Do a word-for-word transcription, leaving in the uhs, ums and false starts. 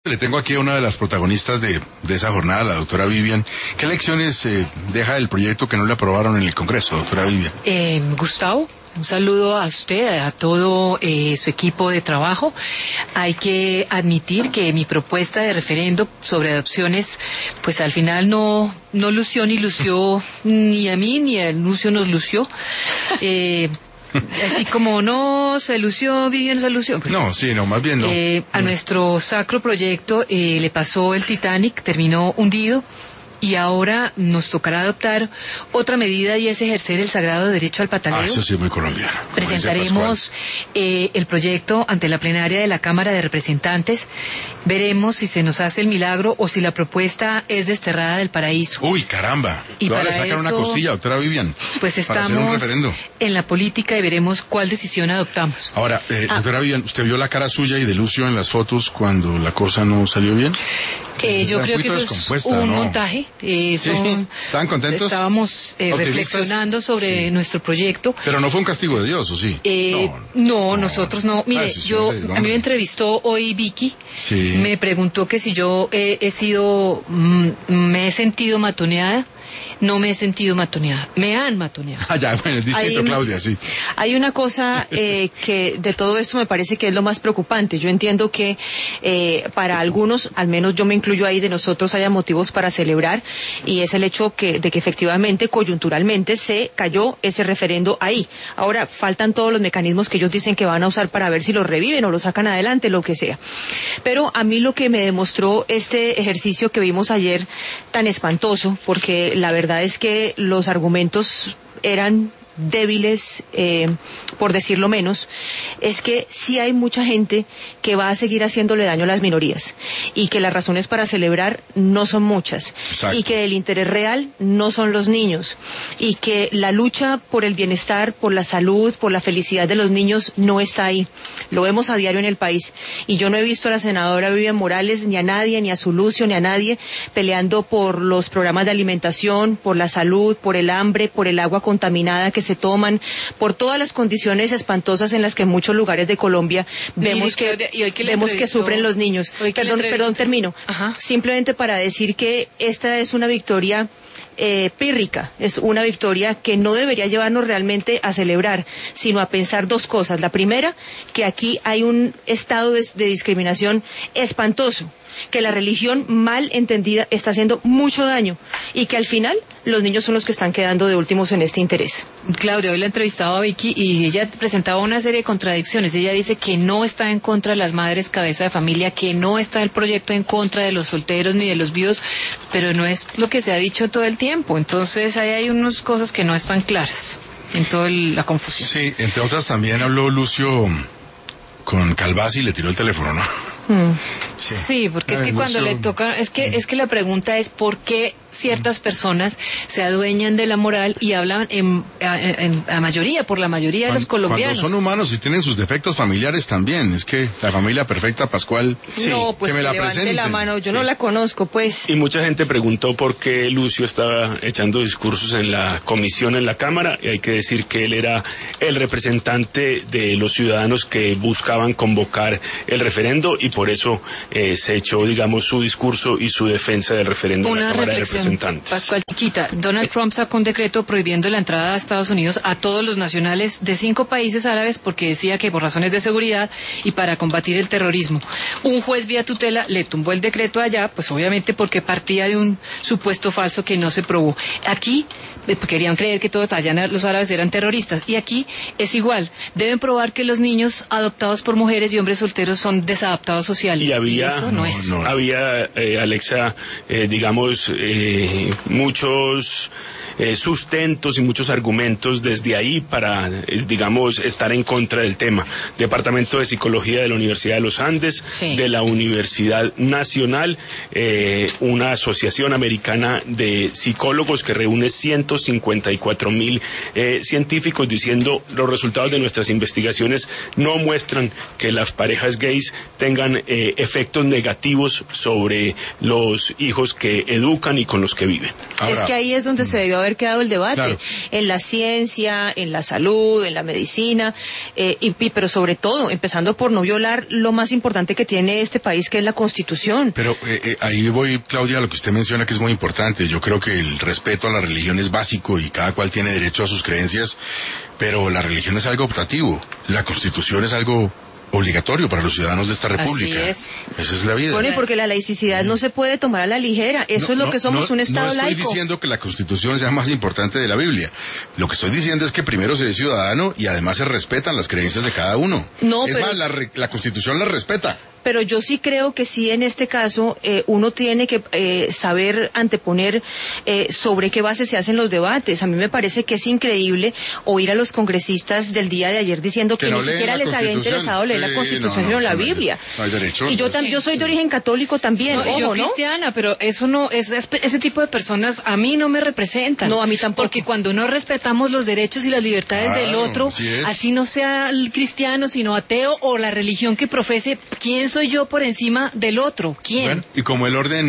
Le tengo aquí a una de las protagonistas de, de esa jornada, la doctora Vivian. ¿Qué lecciones eh, deja el proyecto que no le aprobaron en el Congreso, doctora Vivian? Eh, Gustavo, un saludo a usted, a todo eh, su equipo de trabajo. Hay que admitir que mi propuesta de referendo sobre adopciones, pues al final no, no lució ni lució ni a mí ni a Lucio nos lució. Eh, Así como no se lució, Vivian se lució. Pues, no, sí, no, más bien no. Eh, a no. nuestro sacro proyecto eh, le pasó el Titanic, terminó hundido. Y ahora nos tocará adoptar otra medida y es ejercer el sagrado derecho al pataleo. Ah, eso sí es muy colombiano. Presentaremos eh, el proyecto ante la plenaria de la Cámara de Representantes. Veremos si se nos hace el milagro o si la propuesta es desterrada del paraíso. Uy, caramba. Y para le sacar eso, una costilla, doctora Vivian. Pues estamos en la política y veremos cuál decisión adoptamos. Ahora, eh, ah. doctora Vivian, ¿usted vio la cara suya y de Lucio en las fotos cuando la cosa no salió bien? Eh, yo creo que eso es un ¿no? montaje. Eh, ¿Sí? son, ¿Estaban contentos? Estábamos eh, reflexionando sobre sí. nuestro proyecto. Pero no fue un castigo de Dios, ¿o sí? Eh, no, no, no, nosotros no. Mire, ah, yo a mí me entrevistó hoy Vicky. Sí. Me preguntó que si yo eh, he sido, mm, me he sentido matoneada. No me he sentido matoneada, me han matoneado. Ah, ya, bueno, es distinto, hay, Claudia, sí. Hay una cosa eh, que de todo esto me parece que es lo más preocupante. Yo entiendo que eh, para algunos, al menos yo me incluyo ahí, de nosotros haya motivos para celebrar, y es el hecho que, de que efectivamente, coyunturalmente, se cayó ese referendo ahí. Ahora, faltan todos los mecanismos que ellos dicen que van a usar para ver si lo reviven o lo sacan adelante, lo que sea. Pero a mí lo que me demostró este ejercicio que vimos ayer tan espantoso, porque la verdad es que los argumentos eran débiles, eh, por decirlo menos, es que sí hay mucha gente que va a seguir haciéndole daño a las minorías y que las razones para celebrar no son muchas. Exacto. Y que el interés real no son los niños y que la lucha por el bienestar, por la salud, por la felicidad de los niños no está ahí. Lo vemos a diario en el país y yo no he visto a la senadora Vivian Morales, ni a nadie, ni a su Lucio, ni a nadie peleando por los programas de alimentación, por la salud, por el hambre, por el agua contaminada que se toman, por todas las condiciones espantosas en las que en muchos lugares de Colombia vemos que, que, que vemos que sufren los niños. Perdón, perdón, termino. Ajá. Simplemente para decir que esta es una victoria Eh, pírrica, es una victoria que no debería llevarnos realmente a celebrar, sino a pensar dos cosas. La primera, que aquí hay un estado de, de discriminación espantoso, que la religión mal entendida está haciendo mucho daño y que al final los niños son los que están quedando de últimos en este interés. Claudia, hoy la entrevistaba a Vicky y ella presentaba una serie de contradicciones. Ella dice que no está en contra de las madres cabeza de familia, que no está el proyecto en contra de los solteros ni de los viudos, pero no es lo que se ha dicho todo el tiempo. Entonces ahí hay unas cosas que no están claras en toda la confusión. Sí, entre otras también habló Lucio con Calvasi y le tiró el teléfono, ¿no? Hmm. Sí. sí, porque Ay, es que Lucio... cuando le toca, es que es que la pregunta es por qué ciertas personas se adueñan de la moral y hablan en, en, en la mayoría, por la mayoría cuando, de los colombianos. Cuando son humanos y tienen sus defectos familiares también, es que la familia perfecta Pascual, sí, no, pues que me que la levante presenten. La mano, yo sí. no la conozco, pues. Y mucha gente preguntó por qué Lucio estaba echando discursos en la comisión en la Cámara, y hay que decir que él era el representante de los ciudadanos que buscaban convocar el referendo y por eso eh, se echó, digamos, su discurso y su defensa del referendo en la Cámara de Representantes. Pascual Chiquita, Donald Trump sacó un decreto prohibiendo la entrada a Estados Unidos a todos los nacionales de cinco países árabes porque decía que por razones de seguridad y para combatir el terrorismo. Un juez vía tutela le tumbó el decreto allá, pues obviamente porque partía de un supuesto falso que no se probó. Aquí querían creer que todos allá los árabes eran terroristas y aquí es igual, deben probar que los niños adoptados por mujeres y hombres solteros son desadaptados sociales y había, y eso no, no es. No, había eh, Alexa, eh, digamos eh, muchos eh, sustentos y muchos argumentos desde ahí para, eh, digamos, estar en contra del tema. Departamento de Psicología de la Universidad de los Andes, sí. de la Universidad Nacional, eh, una asociación americana de psicólogos que reúne ciento cincuenta y cuatro mil eh, científicos diciendo los resultados de nuestras investigaciones no muestran que las parejas gays tengan eh, efectos negativos sobre los hijos que educan y con los que viven. Ahora, es que ahí es donde se debió haber quedado el debate, claro. En la ciencia, en la salud, en la medicina, eh, y, pero sobre todo, empezando por no violar lo más importante que tiene este país, que es la Constitución. Pero eh, eh, ahí voy, Claudia, a lo que usted menciona, que es muy importante. Yo creo que el respeto a la religión es básico y cada cual tiene derecho a sus creencias, pero la religión es algo optativo, la Constitución es algo obligatorio para los ciudadanos de esta república. Así es. Esa es la vida. Bueno, y porque la laicidad no se puede tomar a la ligera. Eso no, es lo no, que somos, no, un Estado laico. No estoy laico. diciendo que la Constitución sea más importante de la Biblia. Lo que estoy diciendo es que primero se es ciudadano y además se respetan las creencias de cada uno. No, es pero... más, la, la Constitución las respeta. Pero yo sí creo que sí, en este caso, eh, uno tiene que eh, saber anteponer eh, sobre qué base se hacen los debates. A mí me parece que es increíble oír a los congresistas del día de ayer diciendo que, que no ni siquiera les había interesado leer sí, la Constitución, sino no, no, la Biblia. No hay derecho. Y yo, tam- yo soy de origen católico también, no, ojo, yo ¿no? cristiana, pero eso no, es, es, ese tipo de personas a mí no me representan. No, a mí tampoco. Porque cuando no respetamos los derechos y las libertades claro, del otro, así, así no sea el cristiano, sino ateo o la religión que profese, ¿quién soy yo por encima del otro? ¿Quién? Bueno, y como el orden